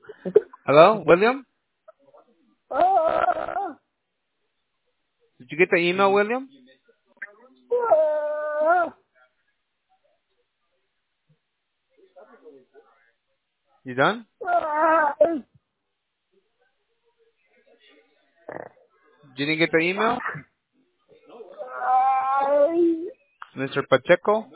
Hello, William? Did you get the email, William? You done? You didn't get the email? Mr. Pacheco?